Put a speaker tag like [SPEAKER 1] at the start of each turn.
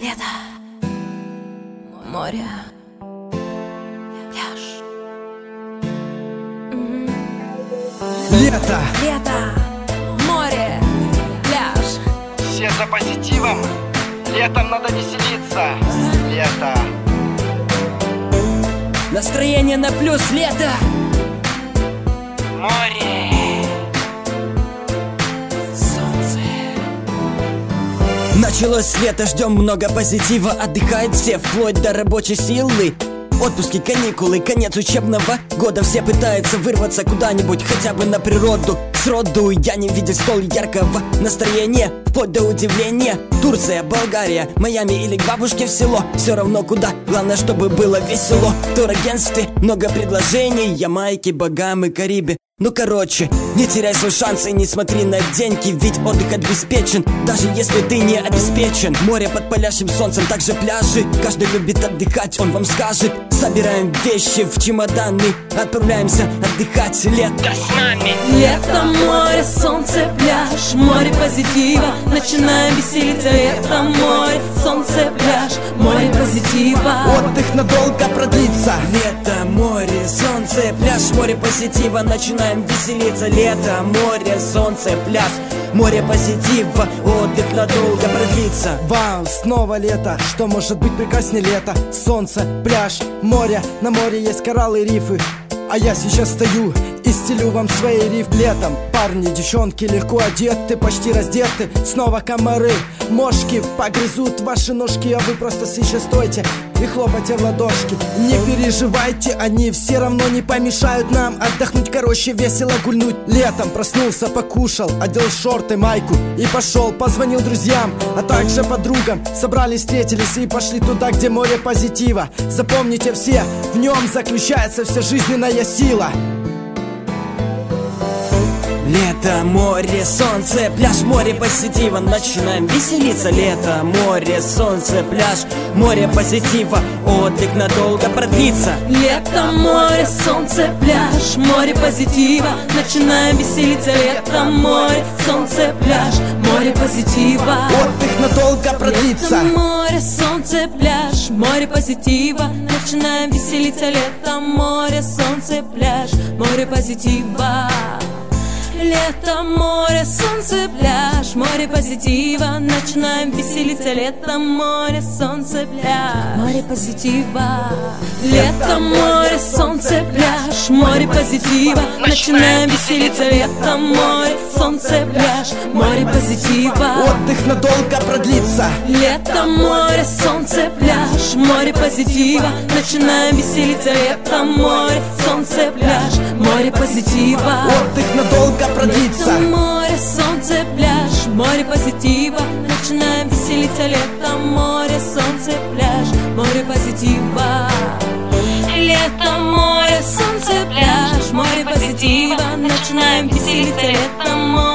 [SPEAKER 1] Лето, море, пляж.
[SPEAKER 2] Лето,
[SPEAKER 1] море, пляж.
[SPEAKER 2] все за позитивом. Летом надо веселиться. Лето.
[SPEAKER 3] Настроение на плюс, лето.
[SPEAKER 2] Море.
[SPEAKER 3] Началось лето, ждем много позитива. Отдыхают все, вплоть до рабочей силы. Отпуски, каникулы, конец учебного года. Все пытаются вырваться куда-нибудь, хотя бы на природу. Сроду я не видел столь яркого настроения, вплоть до удивления. Турция, Болгария, Майами или к бабушке в село. Все равно куда, главное, чтобы было весело. В турагентстве много предложений. Ямайки, Багамы, Карибы. Ну короче, не теряй свой шанс и не смотри на деньги, ведь отдых обеспечен, даже если ты не обеспечен. Море под палящим солнцем, также пляжи. Каждый любит отдыхать, он вам скажет. Собираем вещи в чемоданы, отправляемся отдыхать. Лето с нами.
[SPEAKER 1] Лето, море, солнце, пляж. Море позитива, начинаем веселиться. Лето, море, солнце, пляж. Море позитива.
[SPEAKER 2] Отдых надолго продлится.
[SPEAKER 3] Лето, море, солнце, пляж. Море позитива, начинаем веселиться. Лето, море, солнце, пляж. Море позитива, отдых надолго продлится.
[SPEAKER 2] Вау, снова лето. Что может быть прекраснее лета? Солнце, пляж, море. На море есть кораллы и рифы. А я сейчас стою и стелю вам свои риф. Летом парни, девчонки легко одеты, почти раздеты. Снова комары, мошки погрызут ваши ножки, а вы просто сейчас стойте и хлопайте в ладошки. Не переживайте, они все равно не помешают нам отдохнуть, короче, весело гульнуть. Летом проснулся, покушал, одел шорты, майку и пошел, позвонил друзьям, а также подругам. Собрались, встретились и пошли туда, где море позитива. Запомните все, в нем заключается вся жизненная сила.
[SPEAKER 3] Лето, море, солнце, пляж, море позитива, начинаем веселиться. Лето, море, солнце, пляж, море позитива, отдых надолго продлится.
[SPEAKER 1] Лето, море, солнце, пляж. Море позитива, начинаем веселиться. Лето, море, солнце, пляж. Море позитива.
[SPEAKER 2] Отдых надолго продлится.
[SPEAKER 1] Лето, море, солнце, пляж. Море позитива, начинаем веселиться. Лето, море, солнце, пляж. Море позитива. Лето, море, солнце, пляж. Море позитива, начинаем веселиться. Лето, море, солнце, пляж. Море позитива. Лето, море, солнце, пляж. Море позитива, начинаем веселиться. Лето, море, солнце, пляж. Море позитива.
[SPEAKER 2] Отдых надолго продлится.
[SPEAKER 1] Лето, море, солнце, пляж. Море позитива, начинаем веселиться. Лето, море, солнце, пляж. Море позитива.
[SPEAKER 2] Отдых надолго продлится.
[SPEAKER 1] Лето, море, солнце, пляж. Море позитива, начинаем веселиться. Лето, море, солнце, пляж. Море позитива. Лето, море, солнце, пляж. Море позитива, начинаем веселиться. Лето, море.